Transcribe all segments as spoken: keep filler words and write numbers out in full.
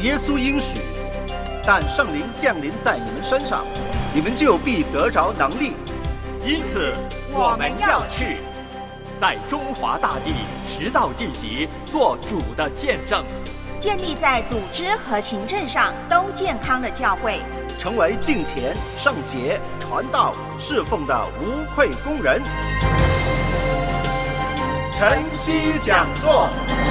耶稣应许，但圣灵降临在你们身上，你们就必得着能力。 因此我们要去，在中华大地直到地极，做主的见证， 建立在组织和行政上都健康的教会， 成为敬虔、圣洁、传道、侍奉的无愧工人。晨曦讲座。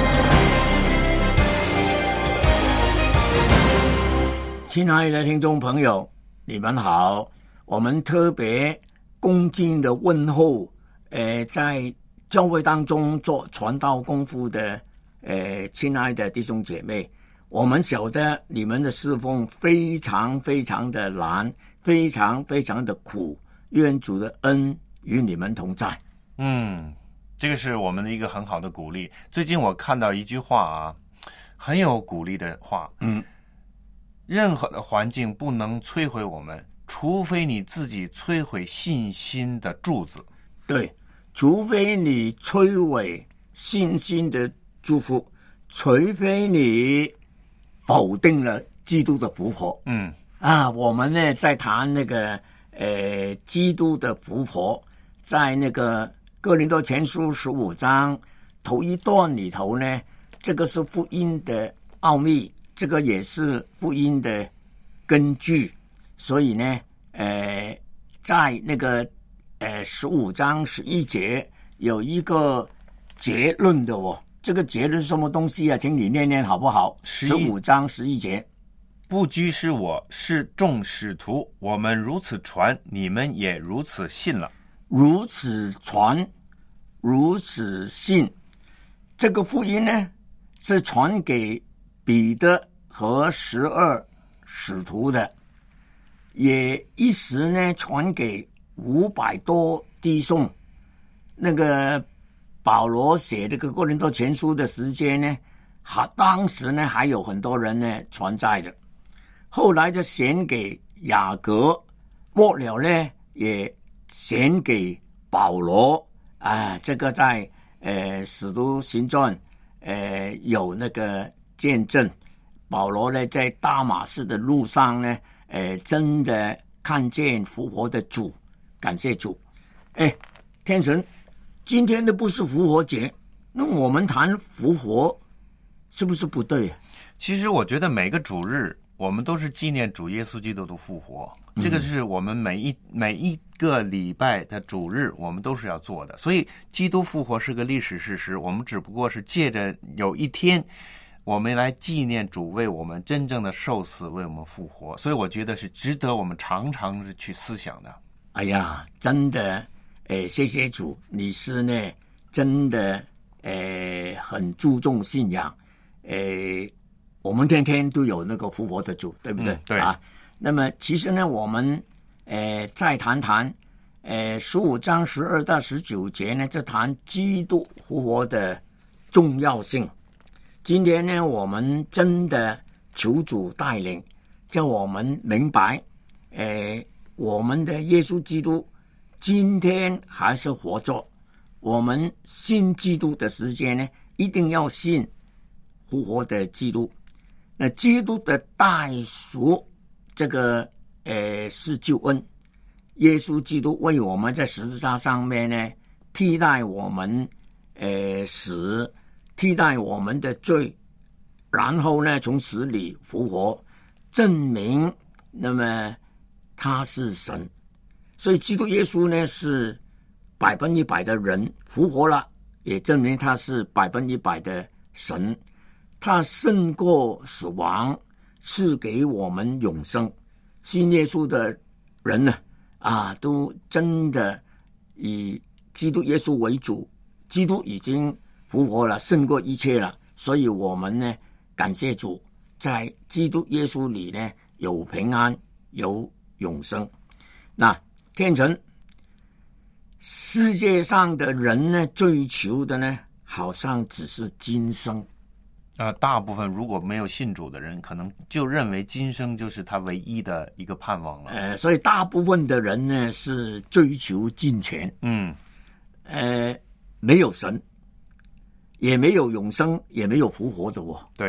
亲爱的听众朋友，你们好，我们特别恭敬的问候，呃，在教会当中做传道功夫的，呃，亲爱的弟兄姐妹，我们晓得你们的侍奉非常非常的难，非常非常的苦，愿主的恩与你们同在。 嗯，这个是我们的一个很好的鼓励。最近我看到一句话啊，很有鼓励的话，嗯。任何的环境不能摧毁我们，除非你自己摧毁信心的柱子。 对，除非你摧毁信心的祝福，除非你否定了基督的复活。嗯啊，我们呢在谈那个呃基督的复活，在那个哥林多前书十五章头一段里头呢，这个是福音的奥秘。这个也是福音的根据，所以呢，呃，在那个呃十五章十一节有一个结论的哦。这个结论是什么东西啊？请你念念好不好？十五章十一节， 不拘是我，是众使徒，我们如此传，你们也如此信了。 如此传，如此信，这个福音呢是传给彼得和十二使徒的，也一时呢传给五百多弟兄。那个保罗写这个哥林多前书的时间呢，还当时呢还有很多人呢传在的，后来就写给雅各，末了呢也写给保罗啊。这个在呃使徒行传呃有那个见证。保罗呢，在大马士的路上呢，呃，真的看见复活的主，感谢主。哎，天神，今天的不是复活节，那我们谈复活是不是不对啊？ 其实我觉得每个主日，我们都是纪念主耶稣基督的复活，这个是我们每一每一个礼拜的主日，我们都是要做的。所以，基督复活是个历史事实，我们只不过是借着有一天。我们来纪念主为我们真正的受死，为我们复活，所以我觉得是值得我们常常去思想的。 哎呀，真的，诶，谢谢主，你是呢，真的，诶，很注重信仰，诶，我们天天都有那个复活的主，对不对？嗯、 对啊。那么其实呢，我们，诶，再谈谈，诶，十五章十二到十九节呢，这谈基督复活的重要性。今天呢，我们真的求主带领，叫我们明白，呃，我们的耶稣基督今天还是活着。我们信基督的时间呢，一定要信复活的基督。那基督的代赎，这个呃是救恩。耶稣基督为我们在十字架上面呢，替代我们呃死。替代我们的罪，然后呢，从死里复活，证明那么他是神。所以基督耶稣呢是百分一百的人，复活了，也证明他是百分一百的神。他胜过死亡，赐给我们永生。信耶稣的人呢，啊，都真的以基督耶稣为主。基督已经复活了，胜过一切了，所以我们呢，感谢主，在基督耶稣里呢，有平安，有永生。那天成，世界上的人呢，追求的呢，好像只是今生。 呃，大部分如果没有信主的人，可能就认为今生就是他唯一的一个盼望了。 呃，所以大部分的人呢，是追求金钱。 嗯， 呃，没有神。也没有永生，也没有复活的哦。 对，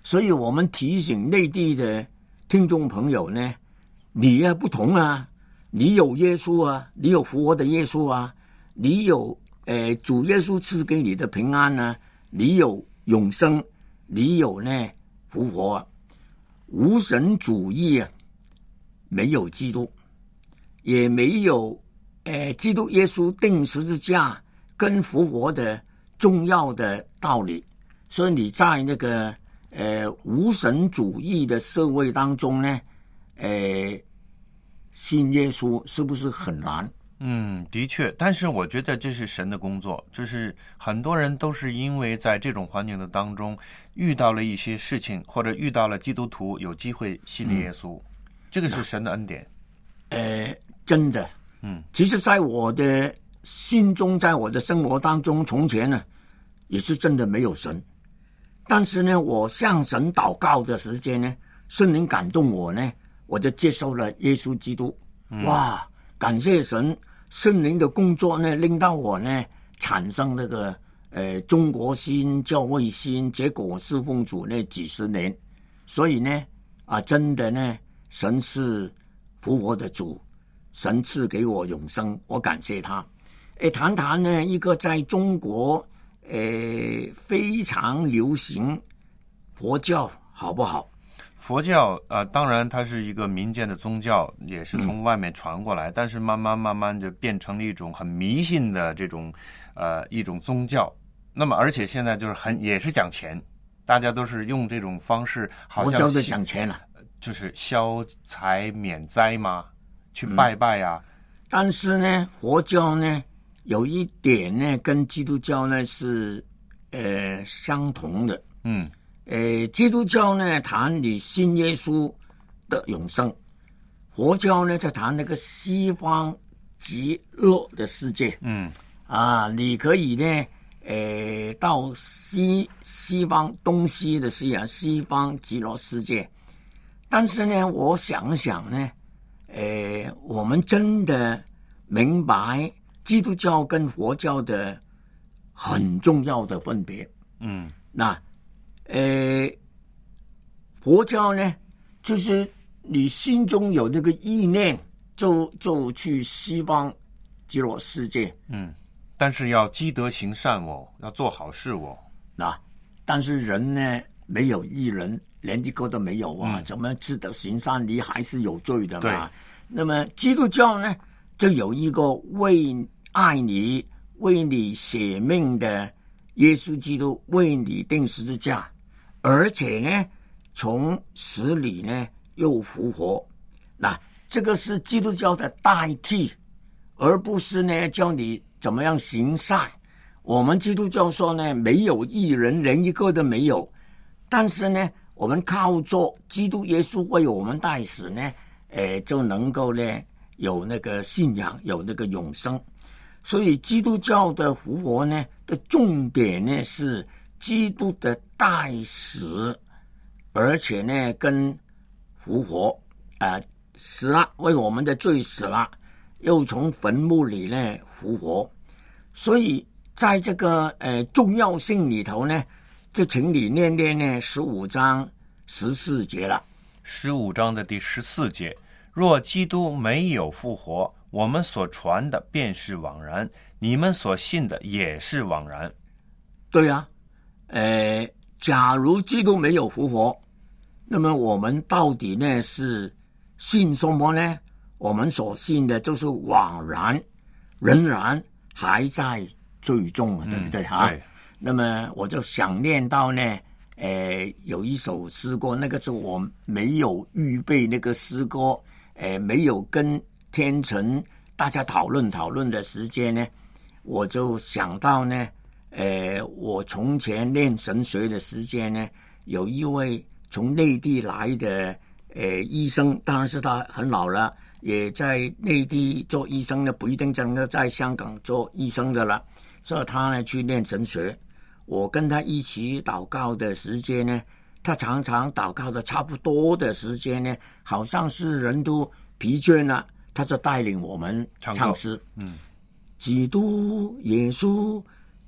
所以我们提醒内地的听众朋友呢，你呀不同啊，你有耶稣啊，你有复活的耶稣啊，你有呃主耶稣赐给你的平安啊，你有永生，你有呢复活啊。无神主义啊，没有基督，也没有呃基督耶稣钉十字架跟复活的重要的道理。所以你在那个呃无神主义的社会当中呢，呃信耶稣是不是很难？ 嗯，的确，但是我觉得这是神的工作，就是很多人都是因为在这种环境的当中遇到了一些事情，或者遇到了基督徒有机会信耶稣，嗯、这个是神的恩典。 呃，真的， 嗯， 其实在我的心中，在我的生活当中，从前呢也是真的没有神，但是呢，我向神祷告的时间呢，圣灵感动我呢，我就接受了耶稣基督。嗯、哇，感谢神！圣灵的工作呢，令到我呢产生那个呃中国新教会新，结果我侍奉主那几十年，所以呢啊，真的呢，神是复活的主，神赐给我永生，我感谢他。诶，谈谈呢一个在中国诶非常流行佛教好不好？ 佛教啊、呃，当然它是一个民间的宗教，也是从外面传过来，嗯、但是慢慢慢慢就变成了一种很迷信的这种呃一种宗教。那么而且现在就是很也是讲钱，大家都是用这种方式，好像佛教就讲钱了， 就是消财免灾嘛，去拜拜啊。 嗯、但是呢，佛教呢有一点呢跟基督教呢是呃相同的， 嗯。 呃，基督教呢谈你信耶稣的永生，佛教呢就谈那个西方极乐的世界。 嗯， 啊，你可以呢，呃，到西西方东西的西啊，西方极乐世界。但是呢，我想想呢，呃，我们真的明白基督教跟佛教的很重要的分别。 嗯， 那。呃，佛教呢，就是你心中有这个意念，就就去西方极乐世界。 嗯，但是要积德行善哦，要做好事哦。 那但是人呢，没有义人，连一个都没有啊， 嗯、 怎么积德行善？你还是有罪的嘛。 对。 那么基督教呢，就有一个为爱你、为你舍命的耶稣基督，为你钉十字架。而且呢，从死里呢又复活，那这个是基督教的代替，而不是呢教你怎么样行善。我们基督教说呢，没有义人，连一个都没有。但是呢，我们靠着基督耶稣为我们代死呢，呃，就能够呢有那个信仰，有那个永生。所以基督教的复活呢的重点呢是基督的代死，而且呢跟复活啊、呃、死了，为我们的罪死了，又从坟墓里呢复活。所以在这个呃重要性里头呢，就请你念念呢十五章十四节了。 十五章的第十四节，若基督没有复活，我们所传的便是枉然，你们所信的也是枉然。 对啊。呃，假如基督没有复活，那么我们到底呢是信什么呢？我们所信的就是枉然，仍然还在罪中，对不对哈、 嗯？对。 那么我就想念到呢，呃，有一首诗歌，那个是我没有预备那个诗歌，呃，没有跟天成大家讨论讨论的时间呢，我就想到呢。呃，我从前练神学的时间呢，有一位从内地来的呃医生，当然是他很老了，也在内地做医生的，不一定真的在香港做医生的了，所以他呢去练神学。我跟他一起祷告的时间呢，他常常祷告的差不多的时间呢，好像是人都疲倦了，他就带领我们唱诗。 嗯， 基督耶稣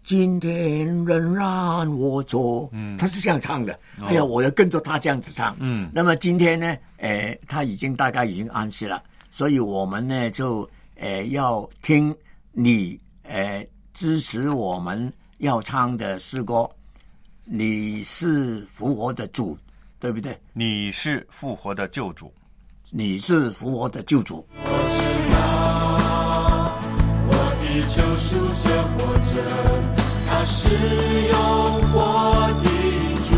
今天仍然我做，嗯，他是这样唱的。哦、哎呀，我要跟着他这样子唱。嗯，那么今天呢，呃，他已经大概已经安息了，所以我们呢就呃要听你呃支持我们要唱的诗歌。你是复活的主，对不对？ 你是复活的救主， 你是复活的救主。 我知道我的救赎者活着，他是有活的主。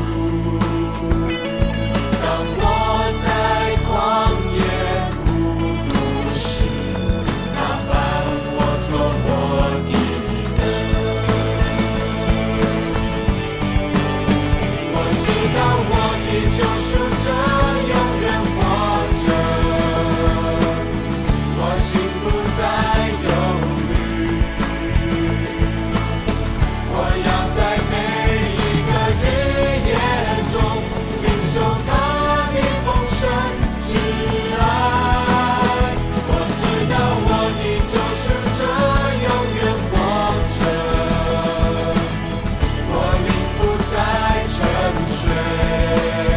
当我在旷野孤独时，他伴我做我的灯。我知道我的救赎者永远活着，我心不再忧虑。我要在每一个日夜中领受他的丰盛之爱。我知道我的救赎者永远活着，我灵不再沉睡。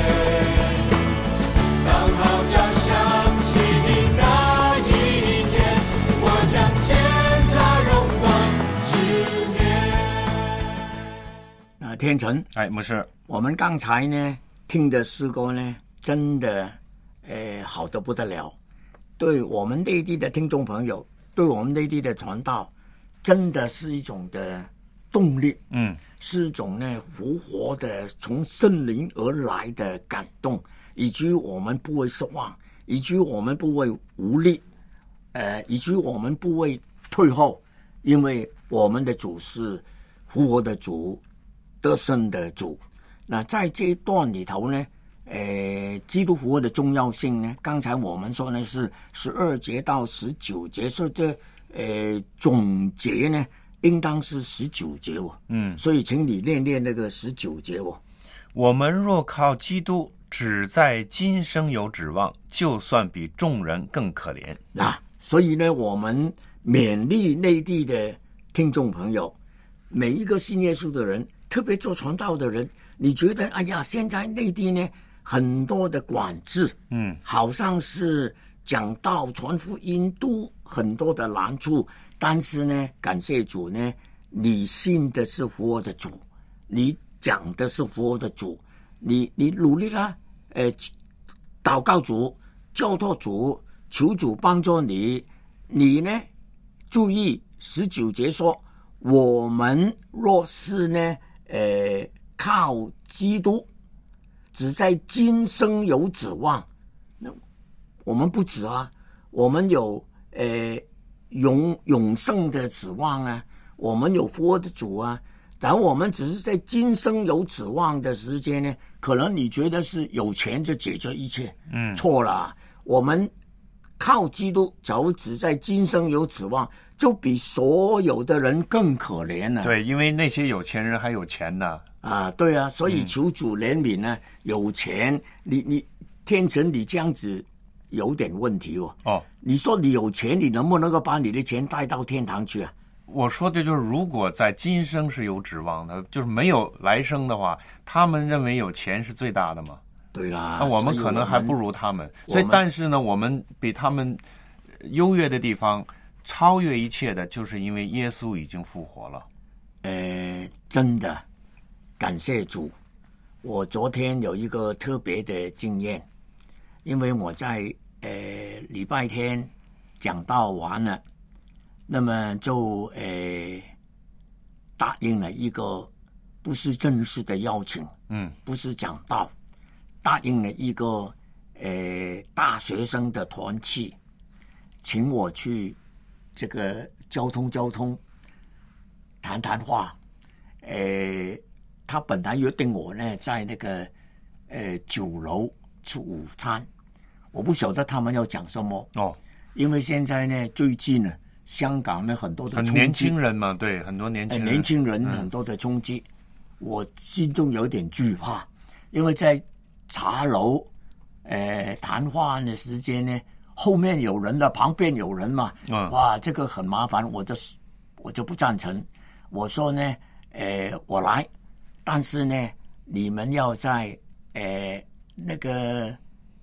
当号角响起的那一天，我将见他荣光之面。 那天成， 哎，牧师， 我们刚才呢听的诗歌呢，真的，呃，好得不得了。对我们内地的听众朋友，对我们内地的传道，真的是一种的动力， 嗯， 是一种呢复活的从圣灵而来的感动，以至于我们不会失望，以至于我们不会无力，呃，以至于我们不会退后，因为我们的主是复活的主，得胜的主。那在这一段里头呢，呃，基督复活的重要性呢，刚才我们说呢是十二节到十九节，所以这呃总结呢应当是十九节哦。 嗯， 所以请你念念那个十九节哦。 我们若靠基督只在今生有指望，就算比众人更可怜。 啊，所以呢，我们勉励内地的听众朋友，每一个信耶稣的人，特别做传道的人，你觉得哎呀，现在内地呢很多的管制， 嗯， 好像是讲道传福音都很多的难处，但是呢，感谢主呢，你信的是复活的主，你讲的是复活的主，你你努力啦，呃，祷告主，交托主，求主帮助你。你呢，注意十九节说，我们若是呢，呃，靠基督，只在今生有指望，那我们不止啊，我们有呃永永生的指望啊，我们有复活的主啊。但我们只是在今生有指望的时间呢，可能你觉得是有钱就解决一切， 嗯， 错了。我们靠基督，假如只在今生有指望，就比所有的人更可怜了。 对，因为那些有钱人还有钱呢。 啊，对啊，所以求主怜悯呢，嗯、有钱，你你天成，你这样子有点问题哦。 哦， 你说你有钱，你能不能够把你的钱带到天堂去啊？ 我说的就是，如果在今生是有指望的，就是没有来生的话，他们认为有钱是最大的嘛。 对啦， 那我们可能还不如他们，所以但是呢，我们比他们优越的地方，超越一切的，就是因为耶稣已经复活了。 呃，真的，感谢主。我昨天有一个特别的经验，因为我在呃礼拜天讲道完了，那么就呃答应了一个不是正式的邀请， 嗯， 不是讲道，答应了一个呃大学生的团契，请我去这个交通交通谈谈话。呃，他本来约定我呢在那个呃酒楼吃午餐，我不晓得他们要讲什么哦， 因为现在呢最近呢香港呢很多的很年轻人嘛，对，很多年轻人， 呃、年轻人很多的冲击，嗯，我心中有点惧怕，因为在茶楼呃谈话的时间呢，后面有人的，旁边有人嘛， 嗯， 哇，这个很麻烦，我就我就不赞成。我说呢， 呃，我来，但是呢，你们要在呃那个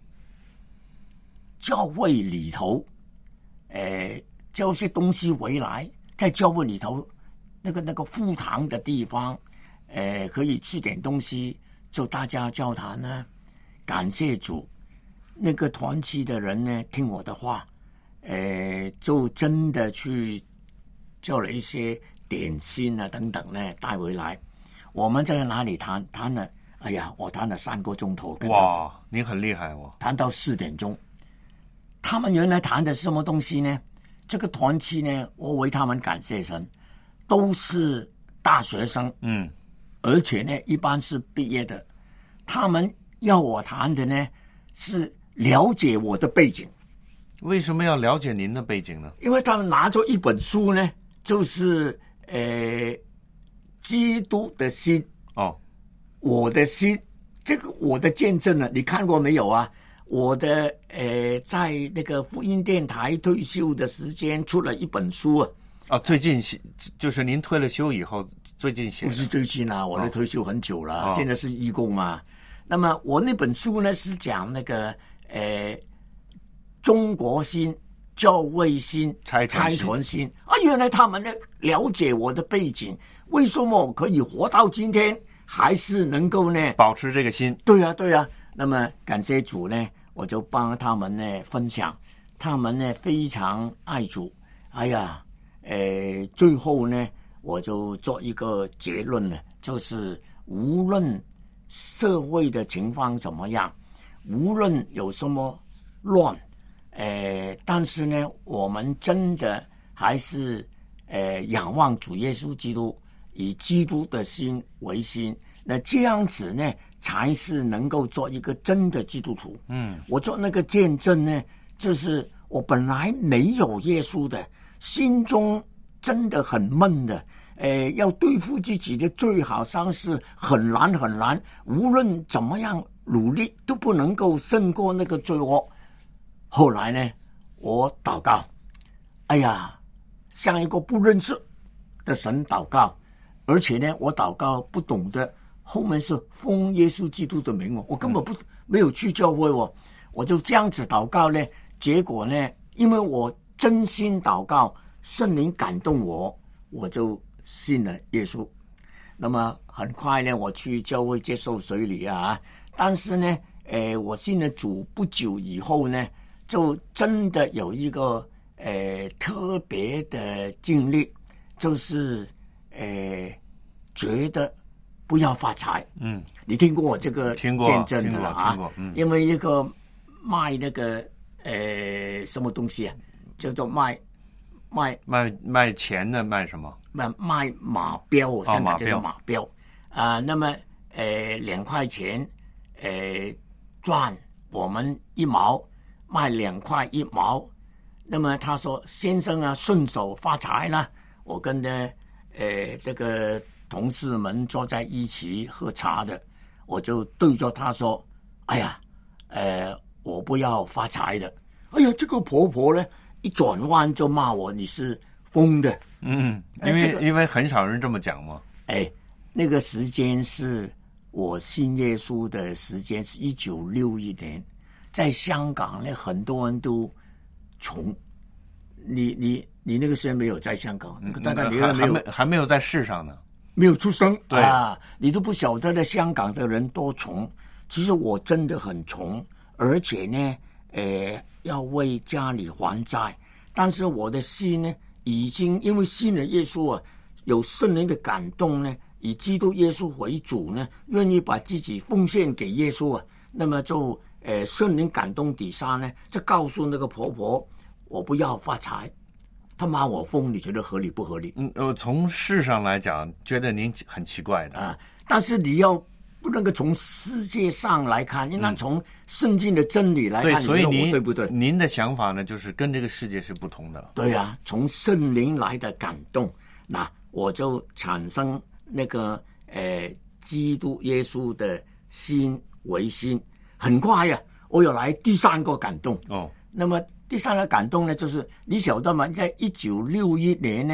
教会里头，呃，交些东西回来，在教会里头那个那个副堂的地方，呃，可以吃点东西，就大家交谈呢，感谢主。那个团契的人呢，听我的话，呃，就真的去叫了一些点心啊等等呢带回来。我们在哪里谈谈了？哎呀，我谈了三个钟头。 哇，你很厉害哦！ 谈到四点钟。他们原来谈的是什么东西呢？这个团契呢，我为他们感谢神，都是大学生， 嗯， 而且呢，一般是毕业的。他们要我谈的呢，是了解我的背景。 为什么要了解您的背景呢？ 因为他们拿着一本书呢，就是呃，基督的心哦， 我的心，这个我的见证呢，你看过没有啊？我的呃，在那个福音电台退休的时间出了一本书啊。 哦，最近就是您退了休以后，最近写的？ 不是最近啊，我的退休很久了， 哦、 现在是义工嘛。那么我那本书呢，是讲那个呃。中国心、教会心、 差传心啊！原来他们呢了解我的背景，为什么我可以活到今天，还是能够呢保持这个心？ 对呀、啊，对呀、啊。那么感谢主呢，我就帮他们呢分享，他们呢非常爱主。哎呀，呃，最后呢，我就做一个结论呢，就是无论社会的情况怎么样，无论有什么乱。呃，但是呢，我们真的还是呃仰望主耶稣基督，以基督的心为心。那这样子呢，才是能够做一个真的基督徒。 嗯， 我做那个见证呢，就是我本来没有耶稣的，心中真的很闷的。呃，要对付自己的罪好像是很难很难，无论怎么样努力都不能够胜过那个罪恶。后来呢，我祷告，哎呀，像一个不认识的神祷告，而且呢，我祷告不懂得，后面是奉耶稣基督的名哦，我根本不、嗯、没有去教会哦，我就这样子祷告呢，结果呢，因为我真心祷告，圣灵感动我，我就信了耶稣。那么很快呢，我去教会接受洗礼啊，但是呢，呃，我信了主不久以后呢。就真的有一个呃特别的经历，就是呃觉得不要发财。 嗯， 你听过我这个见证的啊？ 听过，嗯， 因为一个卖那个呃什么东西啊，叫做卖卖卖卖钱的卖什么？ 卖卖马标，现在叫马标啊、呃。那么呃两块钱呃赚我们一毛。卖两块一毛，那么他说：“先生啊，顺手发财了。”我跟呢，呃，这个同事们坐在一起喝茶的，我就对着他说：“哎呀，呃，我不要发财的。”哎呀，这个婆婆呢，一转弯就骂我：“你是疯的。” 嗯，因为、呃这个、因为很少人这么讲嘛。 哎，那个时间是我信耶稣的时间，是一九六一年。在香港呢，很多人都穷。你你你那个时候没有在香港，那个大概你还没有还没有在世上呢， 没有出生。 对啊，你都不晓得呢，香港的人多穷。其实我真的很穷，而且呢，呃，要为家里还债。但是我的心呢，已经因为信了耶稣啊，有圣灵的感动呢，以基督耶稣为主呢，愿意把自己奉献给耶稣啊，那么就。呃，圣灵感动底下呢，就告诉那个婆婆，我不要发财。她骂我疯，你觉得合理不合理？ 嗯，呃，从事上来讲，觉得您很奇怪的啊。但是你要不能够从世界上来看，应该从圣经的真理来看。 对，所以您对不对？ 您的想法呢，就是跟这个世界是不同的。 对啊，从圣灵来的感动，那我就产生那个呃，基督耶稣的心为心。很快呀、啊，我有来第三个感动哦。 那么第三个感动呢，就是你晓得吗？在一九六一年呢，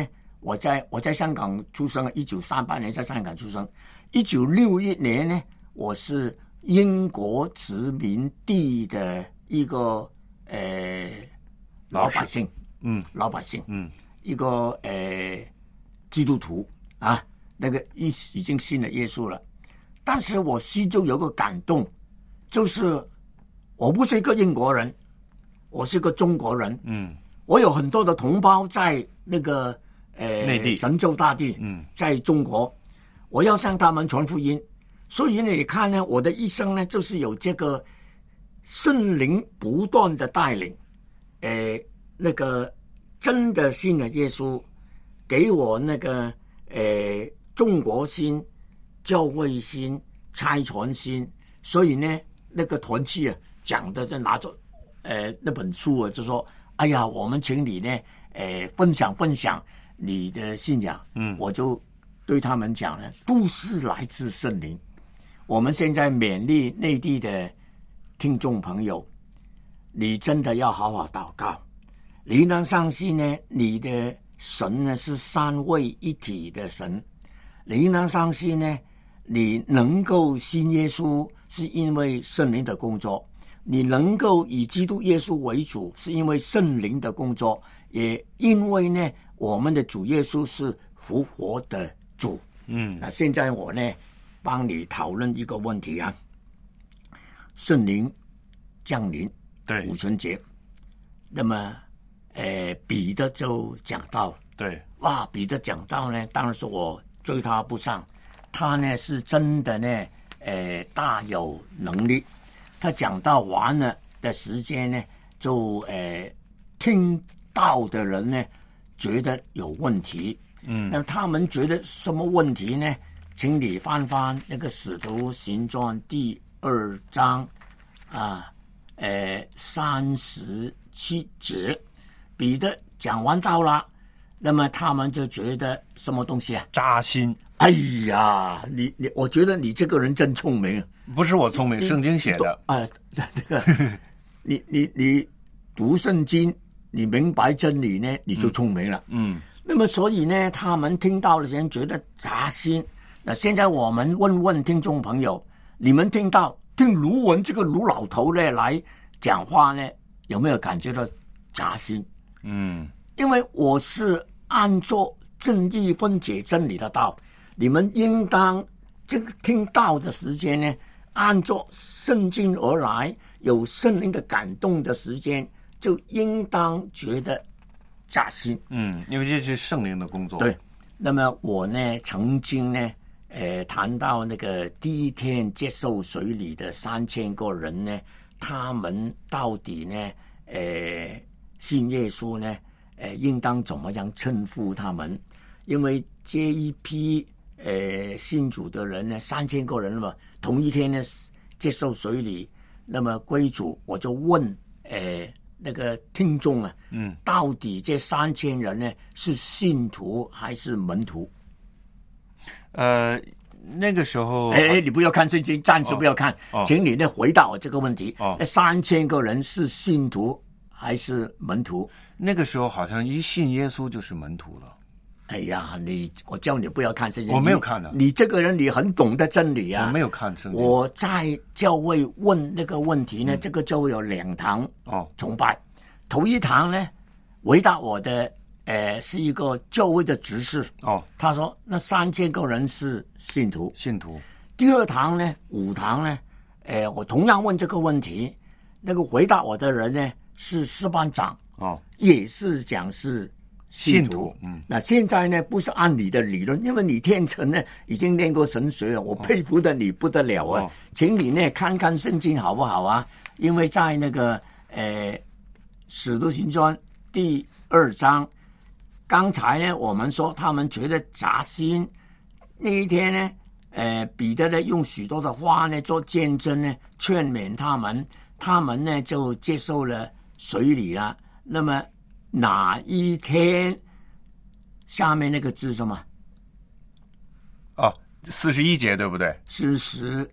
我在我在香港出生，一九三八年在香港出生，一九六一年呢，我是英国殖民地的一个呃老百姓， 嗯， 老百姓， 嗯， 一个呃基督徒啊，那个已已经信了耶稣了，但是我心中有个感动，就是我不是一个英国人，我是个中国人， 嗯， 我有很多的同胞在那个呃内地神州大地， 嗯， 在中国，我要向他们传福音。所以你看呢，我的一生呢，就是有这个圣灵不断的带领，呃，那个真的信了耶稣，给我那个呃中国心、教会心、差传心。所以呢，那个团契啊讲的就拿着呃那本书啊，就说，哎呀，我们请你呢，呃，分享分享你的信仰。嗯，我就对他们讲呢，都是来自圣灵。我们现在勉励内地的听众朋友，你真的要好好祷告。你能相信呢？你的神呢是三位一体的神。你能相信呢？你能够信耶稣，是因为圣灵的工作；你能够以基督耶稣为主，是因为圣灵的工作，也因为呢，我们的主耶稣是复活的主。 嗯， 那现在我呢，帮你讨论一个问题啊，圣灵降临， 对， 五旬节，那么，呃，彼得就讲到， 对， 哇，彼得讲到呢，当然是我追他不上，他呢是真的呢，呃，大有能力。他讲到完了的时间呢，就呃，听到的人呢觉得有问题，嗯，那他们觉得什么问题呢？请你翻翻那个《使徒行传》第二章啊，呃，三十七节，彼得讲完道了，那么他们就觉得什么东西啊？ 扎心。 哎呀，你你，我觉得你这个人真聪明。 不是我聪明，圣经写的。 啊，这个，你你你读圣经，你明白真理呢，你就聪明了。 嗯。 那么所以呢，他们听到的人觉得扎心。那现在我们问问听众朋友，你们听到听卢文这个卢老头呢来讲话呢，有没有感觉到扎心？ 嗯， 因为我是按照正义分解真理的道，你们应当这个听到的时间呢，按照圣经而来，有圣灵的感动的时间，就应当觉得扎心。 嗯，因为这是圣灵的工作。 对，那么我呢，曾经呢，呃，谈到那个第一天接受水礼的三千个人呢，他们到底呢，呃，信耶稣呢，呃，应当怎么样称呼他们？因为这一批呃信主的人呢，三千个人嘛，同一天呢接受水礼，那么归主，我就问呃那个听众啊，嗯，到底这三千人呢是信徒还是门徒？ 呃，那个时候， 哎哎，你不要看圣经，暂时不要看， 哦哦、 请你呢回答我这个问题。 哦， 那三千个人是信徒还是门徒？ 那个时候好像一信耶稣就是门徒了。 哎呀，你我叫你不要看圣经， 我没有看的。 你这个人你很懂得真理啊。 我没有看圣经。 我在教会问那个问题呢，嗯、这个教会有两堂哦崇拜，头一堂呢回答我的，呃，是一个教会的执事哦， 他说那三千个人是信徒， 信徒。 第二堂呢，五堂呢，呃，我同样问这个问题，那个回答我的人呢是师班长哦， 也是讲是。信徒，嗯，那现在呢，不是按你的理论，因为你天成呢已经念过神学了，我佩服的你不得了啊，哦、请你呢看看圣经好不好啊？因为在那个呃《使徒行传》第二章，刚才呢我们说他们觉得扎心，那一天呢，呃，彼得呢用许多的话呢做见证呢，劝勉他们，他们呢就接受了水礼了。那么哪一天？下面那个字什么？ 哦，四十一节对不对？ 四十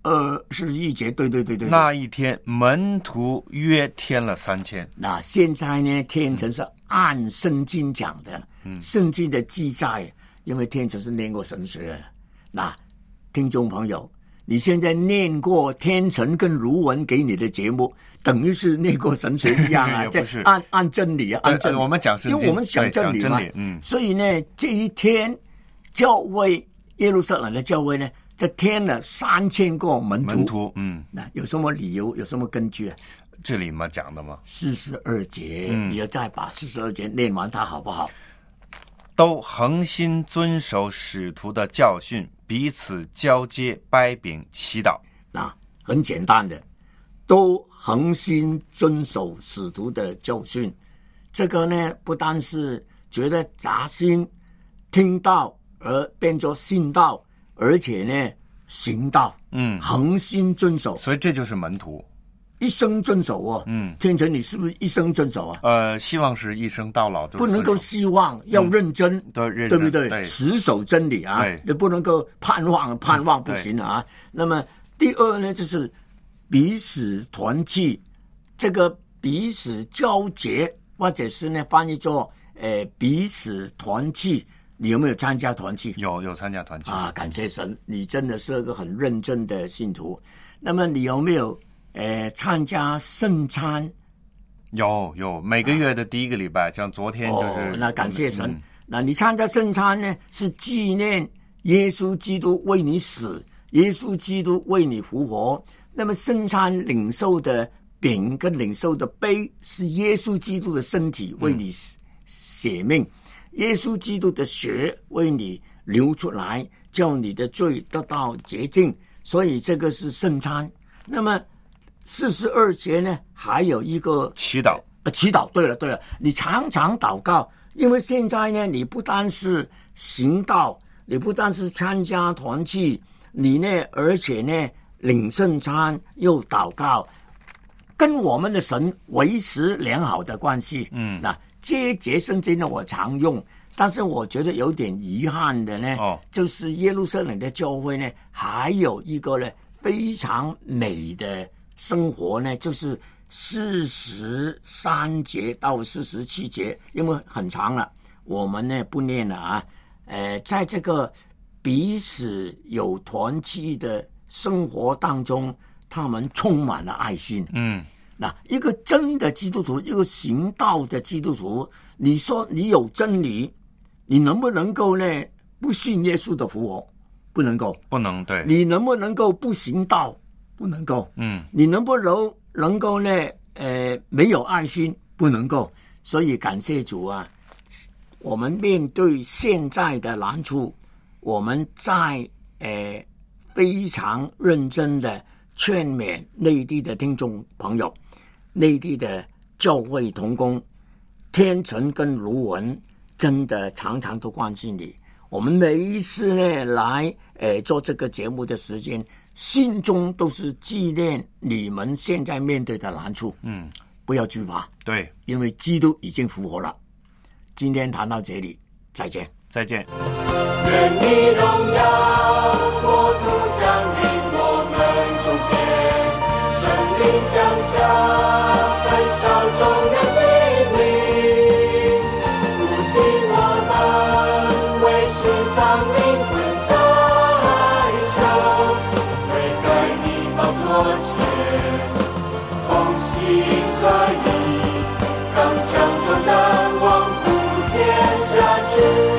二十一节，对对对对。 那一天门徒约添了三千。 那现在呢，天成是按圣经讲的，嗯，圣经的记载，因为天成是念过神学的。那听众朋友，你现在念过天成跟卢文给你的节目，等于是念过神学一样啊， 不是按按真理啊，按真理。 我们讲圣经， 因为我们讲真理嘛， 理嗯， 所以呢，这一天教会耶路撒冷的教会呢，这添了三千个门徒。 门徒，嗯， 那有什么理由？有什么根据啊？ 这里嘛讲的嘛， 四十二节， 嗯、 你要再把四十二节念完，它好不好？ 都恒心遵守使徒的教训，彼此交接、掰饼、祈祷。 那很简单的，都恒心遵守使徒的教训。这个呢，不单是觉得扎心听到而变作信道，而且呢行道， 嗯， 恒心遵守。 所以这就是门徒。 一生遵守哦， 嗯， 天成，你是不是一生遵守啊？ 呃，希望是一生到老都不能够希望，要认真， 嗯、对, 认对不对？ 对， 持守真理啊， 对， 你不能够盼望，盼望不行啊。那么第二呢，就是彼此团契，这个彼此交结，或者是呢翻译作呃彼此团契。你有没有参加团契？ 有，有参加团契啊！感谢神，你真的是个很认真的信徒。那么你有没有？呃，参加圣餐？ 有有，每个月的第一个礼拜，像昨天就是。 哦、那感谢神、嗯。那你参加圣餐呢，是纪念耶稣基督为你死，耶稣基督为你复活。那么圣餐领受的饼跟领受的杯，是耶稣基督的身体为你舍命，嗯、耶稣基督的血为你流出来，叫你的罪得到洁净。所以这个是圣餐。那么四十二节呢，还有一个祈祷。 呃，祈祷。对了，对了，你常常祷告，因为现在呢，你不单是行道，你不单是参加团契，你呢，而且呢，领圣餐又祷告，跟我们的神维持良好的关系。 嗯， 那这节圣经呢，我常用，但是我觉得有点遗憾的呢， 哦， 就是耶路撒冷的教会呢，还有一个呢非常美的生活呢，就是四十三节到四十七节，因为很长了，我们呢不念了啊。呃，在这个彼此有团契的生活当中，他们充满了爱心。 嗯， 那一个真的基督徒，一个行道的基督徒，你说你有真理，你能不能够呢不信耶稣的复活？不能够， 不能。对， 你能不能够不行道？不能够。 嗯， 你能不能能够呢？呃，没有爱心，不能够。所以感谢主啊，我们面对现在的难处，我们在呃非常认真的劝勉内地的听众朋友，内地的教会同工，天成跟卢文真的常常都关心你。我们每一次呢来呃做这个节目的时间，心中都是纪念你们现在面对的难处。 嗯， 不要惧怕， 对， 因为基督已经复活了。今天谈到这里，再见， 再见。 愿你荣耀国度降临我们中间，圣灵降下，焚烧众人心灵，复兴我们为世上灵魂代求，悔改你宝座前，同心合一，刚强壮胆，往普天下去。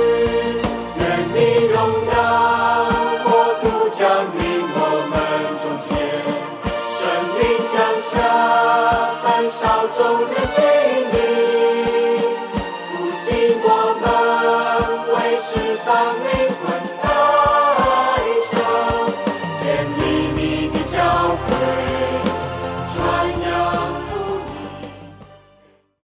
众人心灵，复兴我们为世上灵。